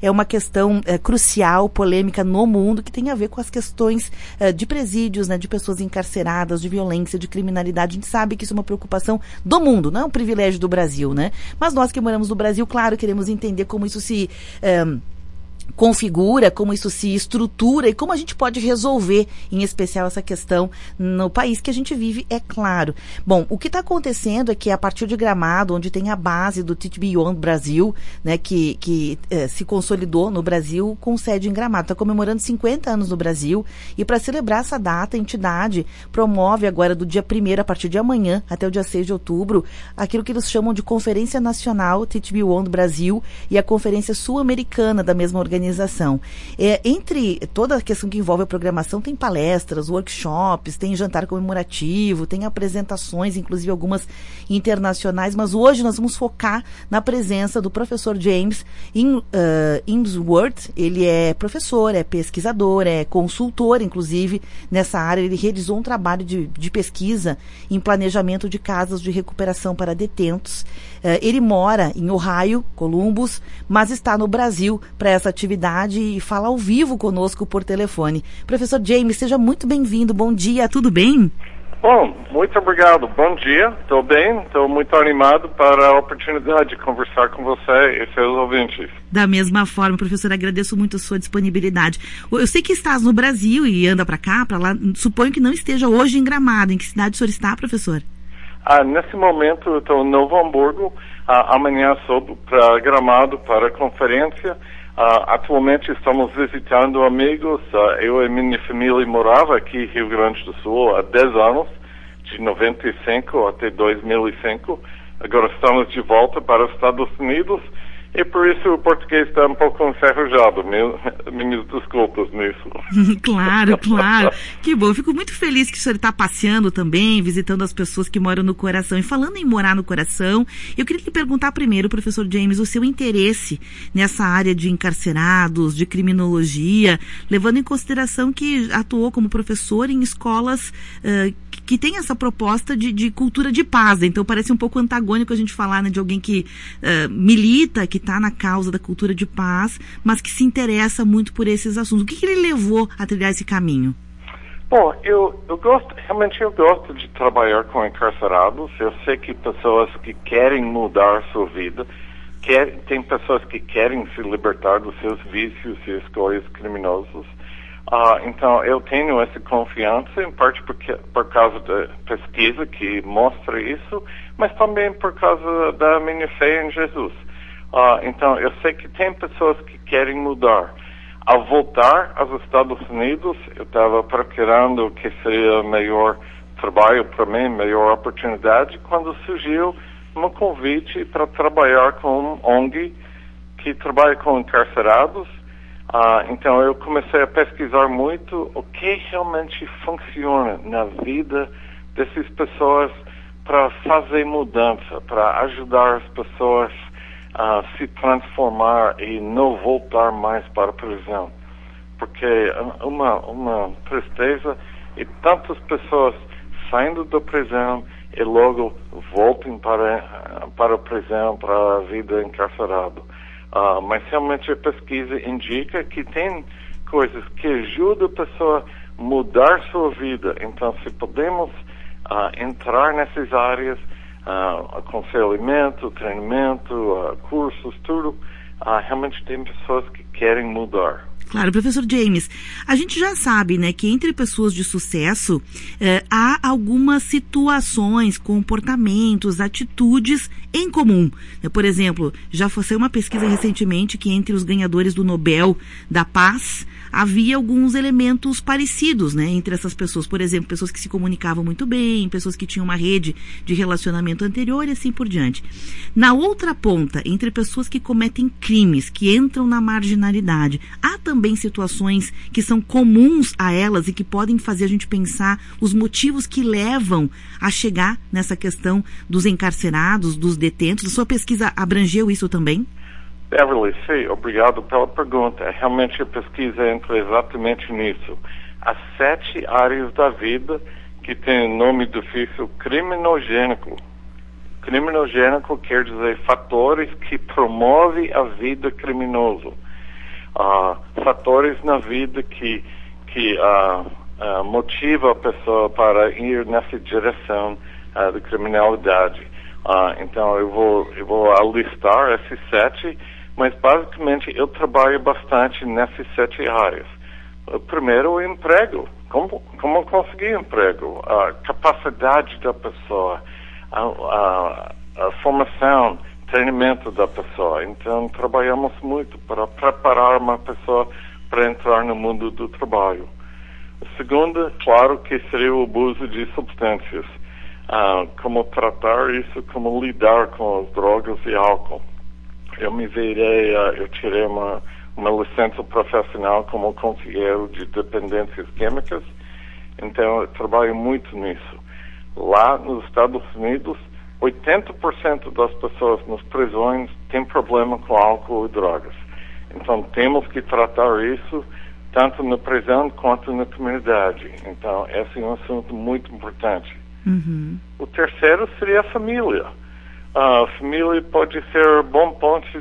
é uma questão crucial, polêmica no mundo, que tem a ver com as questões de presídios, né, de pessoas encarceradas, de violência, de criminalidade. A gente sabe que isso é uma preocupação do mundo, não é um privilégio do Brasil, né? Mas nós que moramos no Brasil, claro, queremos entender como isso se configura, como isso se estrutura e como a gente pode resolver, em especial, essa questão no país que a gente vive, é claro. Bom, o que está acontecendo é que a partir de Gramado, onde tem a base do Teach Beyond Brasil, né, que se consolidou no Brasil com sede em Gramado, está comemorando 50 anos no Brasil, e para celebrar essa data, a entidade promove agora do dia 1º, a partir de amanhã, até o dia 6 de outubro, aquilo que eles chamam de Conferência Nacional Teach Beyond Brasil e a Conferência Sul-Americana da mesma organização. Entre toda a questão que envolve a programação, tem palestras, workshops, tem jantar comemorativo, tem apresentações, inclusive algumas internacionais, mas hoje nós vamos focar na presença do professor James Imsworth. Ele é professor, é pesquisador, é consultor, inclusive, nessa área. Ele realizou um trabalho de pesquisa em planejamento de casas de recuperação para detentos. Ele mora em Ohio, Columbus, mas está no Brasil para essa atividade e fala ao vivo conosco por telefone. Professor James, seja muito bem-vindo. Bom dia, tudo bem? Bom, muito obrigado. Bom dia, estou bem, estou muito animado para a oportunidade de conversar com você e seus ouvintes. Da mesma forma, professor, agradeço muito a sua disponibilidade. Eu sei que estás no Brasil e anda para cá, para lá, suponho que não esteja hoje em Gramado. Em que cidade o senhor está, professor? Nesse momento eu estou em Novo Hamburgo, amanhã soube para Gramado para a conferência. Atualmente estamos visitando amigos. Eu e minha família morava aqui em Rio Grande do Sul há 10 anos, de 95 até 2005. Agora estamos de volta para os Estados Unidos e por isso o português está um pouco enferrujado. Minhas desculpas nisso. Claro, claro. Que bom. Eu fico muito feliz que o senhor está passeando também, visitando as pessoas que moram no coração. E falando em morar no coração, eu queria lhe perguntar primeiro, professor James, o seu interesse nessa área de encarcerados, de criminologia, levando em consideração que atuou como professor em escolas que tem essa proposta de cultura de paz. Então parece um pouco antagônico a gente falar, né, de alguém que milita, que está na causa da cultura de paz, mas que se interessa muito por esses assuntos. O que ele levou a trilhar esse caminho? Bom, eu gosto de trabalhar com encarcerados. Eu sei que pessoas que querem mudar sua vida, tem pessoas que querem se libertar dos seus vícios e escolhas criminosas. Então, eu tenho essa confiança, em parte por causa da pesquisa que mostra isso, mas também por causa da minha fé em Jesus. Então, eu sei que tem pessoas que querem mudar. Ao voltar aos Estados Unidos, eu estava procurando o que seria melhor trabalho para mim, melhor oportunidade, quando surgiu um convite para trabalhar com um ONG que trabalha com encarcerados. Então eu comecei a pesquisar muito o que realmente funciona na vida dessas pessoas para fazer mudança, para ajudar as pessoas a se transformar e não voltar mais para a prisão. Porque uma tristeza e tantas pessoas saindo da prisão e logo voltam para a prisão, para a vida encarcerada. Mas realmente a pesquisa indica que tem coisas que ajudam a pessoa a mudar sua vida. Então, se podemos entrar nessas áreas, aconselhamento, treinamento, cursos, tudo, realmente tem pessoas que querem mudar. Claro, professor James, a gente já sabe, né, que entre pessoas de sucesso há algumas situações, comportamentos, atitudes em comum. Por exemplo, já foi uma pesquisa recentemente que entre os ganhadores do Nobel da Paz havia alguns elementos parecidos, né, entre essas pessoas. Por exemplo, pessoas que se comunicavam muito bem, pessoas que tinham uma rede de relacionamento anterior e assim por diante. Na outra ponta, entre pessoas que cometem crimes, que entram na marginalidade, há também situações que são comuns a elas e que podem fazer a gente pensar os motivos que levam a chegar nessa questão dos encarcerados, dos detentos. A sua pesquisa abrangeu isso também? Beverly, sim, obrigado pela pergunta. Realmente a pesquisa entra exatamente nisso. Há 7 áreas da vida que tem o nome difícil criminogênico. Criminogênico quer dizer fatores que promovem a vida criminosa. fatores na vida que motiva a pessoa para ir nessa direção da criminalidade. Então eu vou alistar esses 7, mas basicamente eu trabalho bastante nessas 7 áreas. Primeiro, o emprego. Como conseguir emprego? A capacidade da pessoa, a formação, treinamento da pessoa. Então, trabalhamos muito para preparar uma pessoa para entrar no mundo do trabalho. A segunda, claro, que seria o abuso de substâncias. Como tratar isso, como lidar com as drogas e álcool. Eu tirei uma licença profissional como conselheiro de dependências químicas, então eu trabalho muito nisso. Lá nos Estados Unidos, 80% das pessoas nas prisões têm problema com álcool e drogas. Então temos que tratar isso tanto na prisão quanto na comunidade. Então esse é um assunto muito importante. Uhum. O terceiro seria a família. A família pode ser bom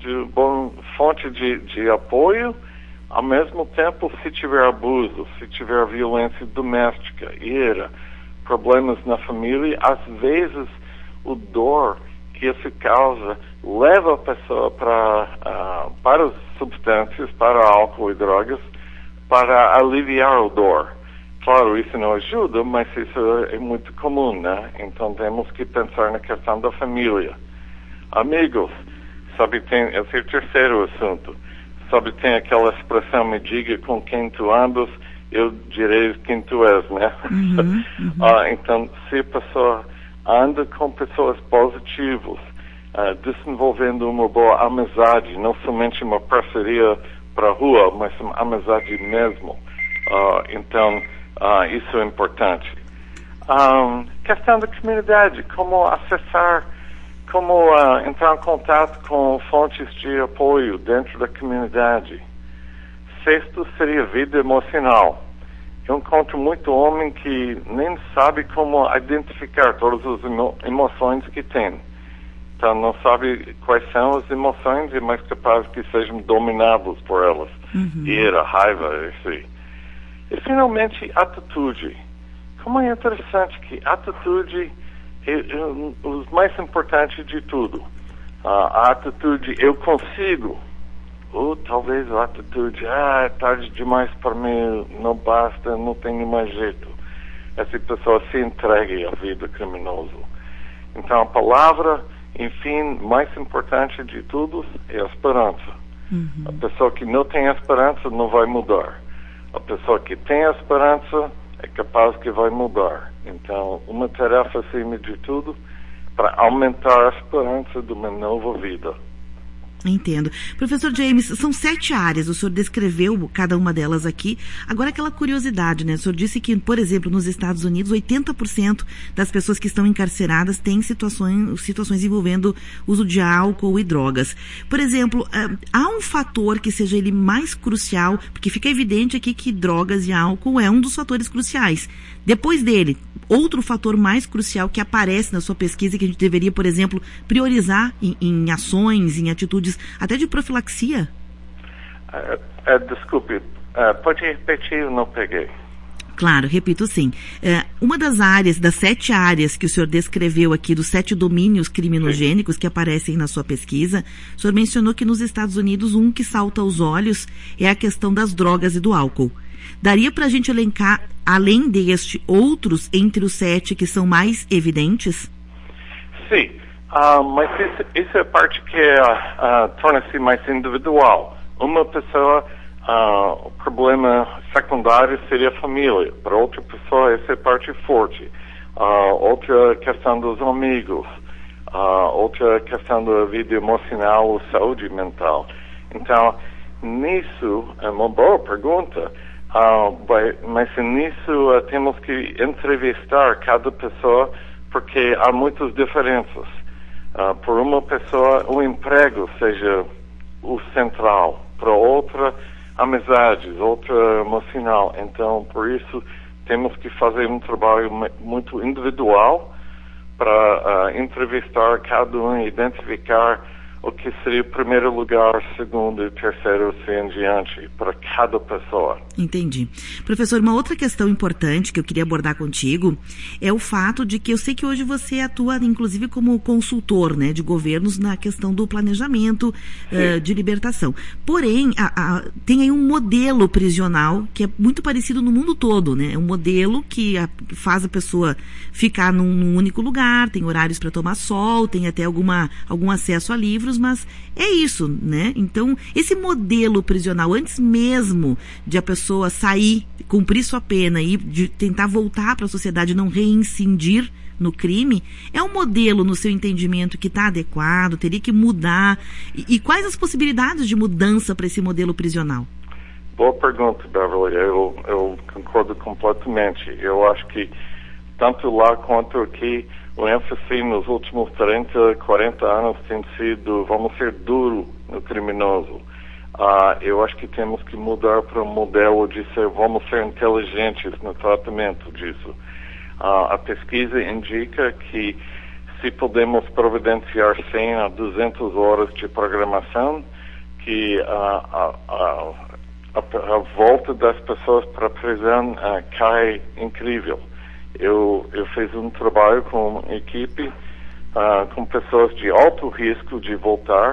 fonte de apoio, ao mesmo tempo, se tiver abuso, se tiver violência doméstica, ira, problemas na família, às vezes o dor que isso causa leva a pessoa para as substâncias, para álcool e drogas, para aliviar o dor. Claro, isso não ajuda, mas isso é muito comum, né? Então temos que pensar na questão da família. Amigos, sabe, esse é o terceiro assunto. Sabe, tem aquela expressão, me diga com quem tu andas, eu direi quem tu és, né? Uhum, uhum. Então, se a pessoa anda com pessoas positivas, desenvolvendo uma boa amizade, não somente uma parceria para a rua, mas uma amizade mesmo. Então, isso é importante. Questão da comunidade, como acessar, como entrar em contato com fontes de apoio dentro da comunidade. Sexto seria vida emocional. Eu encontro muito homem que nem sabe como identificar todas as emoções que tem. Então não sabe quais são as emoções e é mais capaz que sejam dominados por elas. Uhum. Ira, raiva, assim. E finalmente, atitude. Como é interessante que atitude é o mais importante de tudo. A atitude, eu consigo. Ou talvez a atitude, é tarde demais para mim, não basta, não tenho mais jeito. Essa pessoa se entrega à vida criminosa. Então a palavra, enfim, mais importante de tudo é a esperança. Uhum. A pessoa que não tem esperança não vai mudar. A pessoa que tem a esperança é capaz que vai mudar. Então, uma tarefa acima de tudo para aumentar a esperança de uma nova vida. Entendo. Professor James, são 7 áreas, o senhor descreveu cada uma delas aqui. Agora, aquela curiosidade, né? O senhor disse que, por exemplo, nos Estados Unidos, 80% das pessoas que estão encarceradas têm situações envolvendo uso de álcool e drogas. Por exemplo, há um fator que seja ele mais crucial, porque fica evidente aqui que drogas e álcool é um dos fatores cruciais. Depois dele, outro fator mais crucial que aparece na sua pesquisa que a gente deveria, por exemplo, priorizar em ações, em atitudes, até de profilaxia? Desculpe, pode repetir, eu não peguei. Claro, repito sim. Uma das áreas, das 7 áreas que o senhor descreveu aqui, dos 7 domínios criminogênicos que aparecem na sua pesquisa, o senhor mencionou que nos Estados Unidos um que salta aos olhos é a questão das drogas e do álcool. Daria para a gente elencar, além deste, outros entre os 7 que são mais evidentes? Sim, mas isso é a parte que torna-se mais individual. Uma pessoa, o problema secundário seria a família. Para outra pessoa, essa é a parte forte. Outra questão dos amigos. Outra questão da vida emocional ou saúde mental. Então, nisso, é uma boa pergunta. Mas nisso temos que entrevistar cada pessoa porque há muitas diferenças. Por uma pessoa, o emprego seja o central. Para outra, amizades, outra emocional. Então, por isso, temos que fazer um trabalho muito individual para entrevistar cada um e identificar o que seria o primeiro lugar, segundo e terceiro, assim em diante, para cada pessoa. Entendi. Professor, uma outra questão importante que eu queria abordar contigo é o fato de que eu sei que hoje você atua, inclusive, como consultor, né, de governos na questão do planejamento de libertação. Porém, tem aí um modelo prisional que é muito parecido no mundo todo, né? É um modelo que faz a pessoa ficar num único lugar, tem horários para tomar sol, tem até algum acesso a livros, mas é isso, né? Então, esse modelo prisional, antes mesmo de a pessoa sair, cumprir sua pena e de tentar voltar para a sociedade, não reincidir no crime, é um modelo, no seu entendimento, que está adequado, teria que mudar? E quais as possibilidades de mudança para esse modelo prisional? Boa pergunta, Beverly. Eu concordo completamente. Eu acho que tanto lá quanto aqui, o ênfase nos últimos 30, 40 anos tem sido, vamos ser duro no criminoso. Eu acho que temos que mudar para um modelo de vamos ser inteligentes no tratamento disso. A pesquisa indica que se podemos providenciar 100 a 200 horas de programação, que a volta das pessoas para a prisão cai incrível. Eu fiz um trabalho com equipe, com pessoas de alto risco de voltar.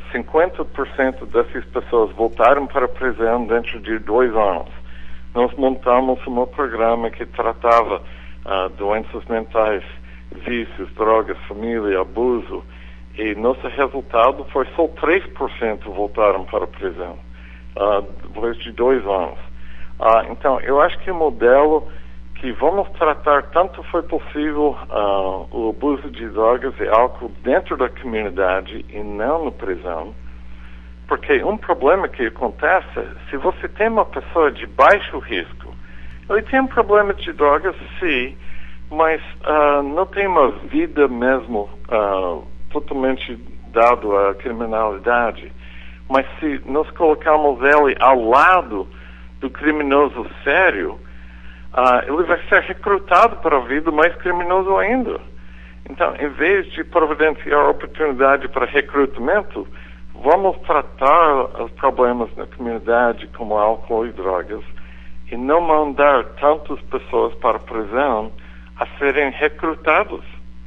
50% dessas pessoas voltaram para a prisão dentro de 2 anos. Nós montamos um programa que tratava doenças mentais, vícios, drogas, família, abuso, e nosso resultado foi só 3% voltaram para a prisão, depois de 2 anos. Então, eu acho que o modelo que vamos tratar tanto foi possível o abuso de drogas e álcool dentro da comunidade e não na prisão, porque um problema que acontece, se você tem uma pessoa de baixo risco, ele tem um problema de drogas, sim, mas não tem uma vida mesmo totalmente dado à criminalidade. Mas se nós colocamos ele ao lado do criminoso sério, ele vai ser recrutado para a vida mais criminoso ainda. Então, em vez de providenciar oportunidade para recrutamento, vamos tratar os problemas na comunidade como álcool e drogas e não mandar tantas pessoas para a prisão a serem recrutados.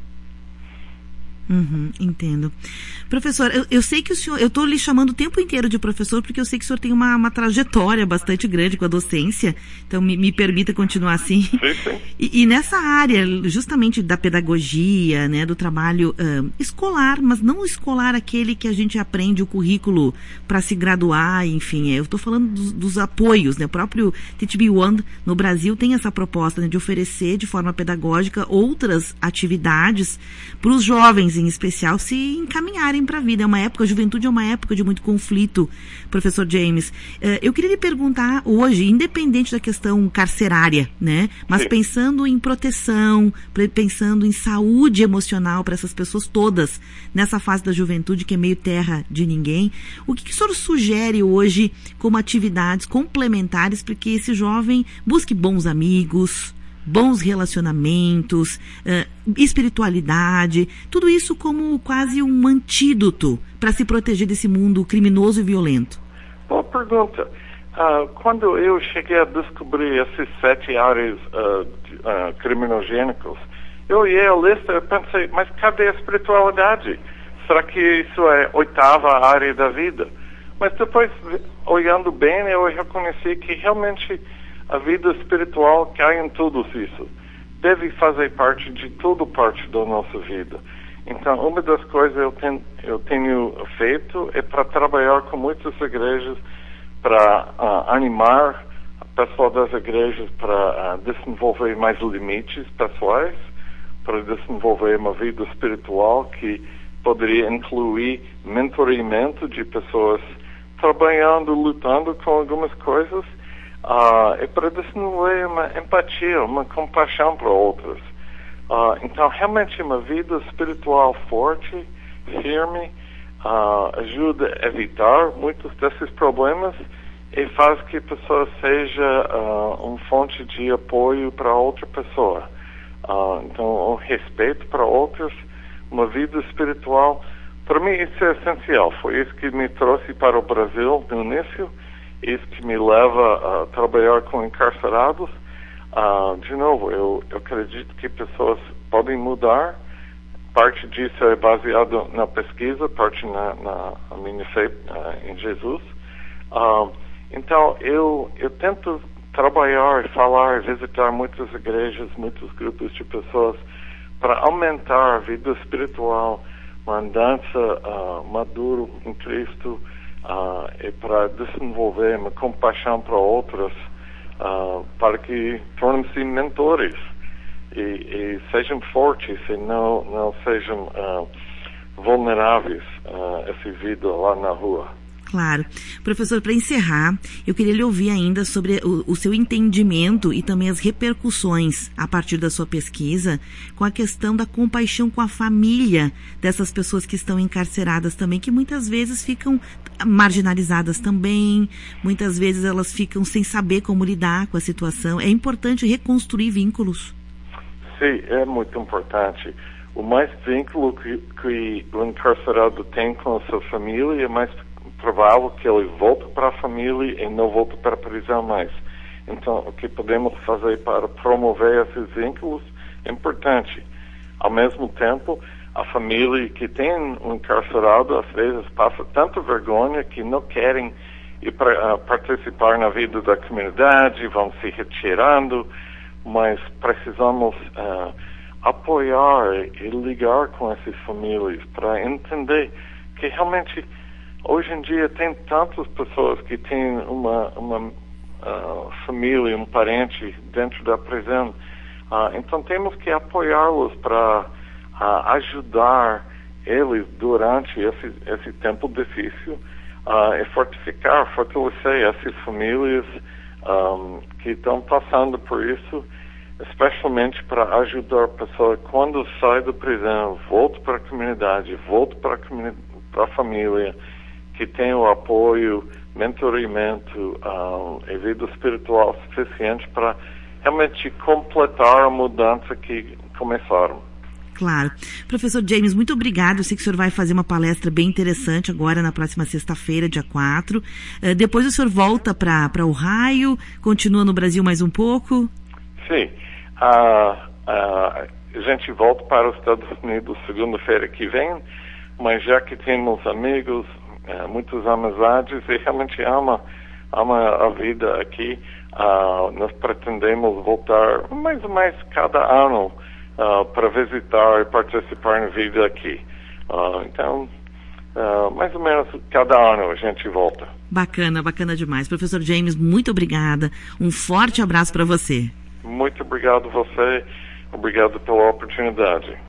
Entendo. Professor, eu sei que o senhor, eu estou lhe chamando o tempo inteiro de professor porque eu sei que o senhor tem uma trajetória bastante grande com a docência, então me permita continuar assim. Sim. E nessa área, justamente da pedagogia, né, do trabalho escolar, mas não escolar aquele que a gente aprende o currículo para se graduar, enfim, eu estou falando dos apoios, né, o próprio TTB1 no Brasil tem essa proposta, né, de oferecer de forma pedagógica outras atividades para os jovens, em especial, se encaminharem para a vida. A juventude é uma época de muito conflito, professor James. Eu queria lhe perguntar hoje, independente da questão carcerária, né, mas Sim. Pensando em proteção, pensando em saúde emocional para essas pessoas todas, nessa fase da juventude que é meio terra de ninguém, o que o senhor sugere hoje como atividades complementares para que esse jovem busque bons amigos, bons relacionamentos, espiritualidade, tudo isso como quase um antídoto para se proteger desse mundo criminoso e violento? Boa pergunta. Quando eu cheguei a descobrir essas 7 áreas criminogênicas, eu olhei a lista e pensei, mas cadê a espiritualidade? Será que isso é a 8ª área da vida? Mas depois, olhando bem, eu reconheci que realmente a vida espiritual cai em tudo isso. Deve fazer parte de toda parte da nossa vida. Então, uma das coisas eu tenho feito é para trabalhar com muitas igrejas, para animar a pessoa das igrejas para desenvolver mais limites pessoais, para desenvolver uma vida espiritual que poderia incluir mentoramento de pessoas trabalhando, lutando com algumas coisas, e para desenvolver uma empatia, uma compaixão para outras. Então, realmente, uma vida espiritual forte, firme, ajuda a evitar muitos desses problemas e faz que a pessoa seja uma fonte de apoio para outra pessoa. Então, o respeito para outros, uma vida espiritual Para mim isso é essencial. Foi isso que me trouxe para o Brasil no início, isso que me leva a trabalhar com encarcerados. De novo, eu acredito que pessoas podem mudar. Parte disso é baseado na pesquisa, parte na minha fé em Jesus. Então, eu tento trabalhar, falar, visitar muitas igrejas, muitos grupos de pessoas para aumentar a vida espiritual, uma andança maduro em Cristo, e para desenvolver uma compaixão para outros, para que tornem-se mentores e sejam fortes e não sejam vulneráveis a essa vida lá na rua. Claro. Professor, para encerrar, eu queria lhe ouvir ainda sobre o seu entendimento e também as repercussões, a partir da sua pesquisa, com a questão da compaixão com a família dessas pessoas que estão encarceradas também, que muitas vezes ficam marginalizadas também, muitas vezes elas ficam sem saber como lidar com a situação. É importante reconstruir vínculos. Sim, é muito importante. O mais vínculo que o encarcerado tem com a sua família é mais provável que ele volte para a família e não volte para a prisão mais. Então, o que podemos fazer para promover esses vínculos é importante. Ao mesmo tempo, a família que tem um encarcerado, às vezes, passa tanta vergonha que não querem ir participar na vida da comunidade, vão se retirando, mas precisamos apoiar e ligar com essas famílias para entender que realmente hoje em dia tem tantas pessoas que têm uma família, um parente dentro da prisão. Então temos que apoiá-los para ajudar eles durante esse tempo difícil e fortalecer essas famílias que estão passando por isso, especialmente para ajudar a pessoa quando sai da prisão, volte para a comunidade, volte para a família, que tem o apoio, mentoramento e vida espiritual suficiente para realmente completar a mudança que começaram. Claro. Professor James, muito obrigado. Eu sei que o senhor vai fazer uma palestra bem interessante agora na próxima sexta-feira, dia 4. Depois o senhor volta para Ohio, continua no Brasil mais um pouco? Sim. A gente volta para os Estados Unidos segunda-feira que vem, mas já que temos amigos, muitas amizades e realmente ama a vida aqui, nós pretendemos voltar mais ou menos cada ano para visitar e participar na vida aqui. Então, mais ou menos cada ano a gente volta. Bacana demais. Professor James, muito obrigada. Um forte abraço para você. Muito obrigado a você. Obrigado pela oportunidade.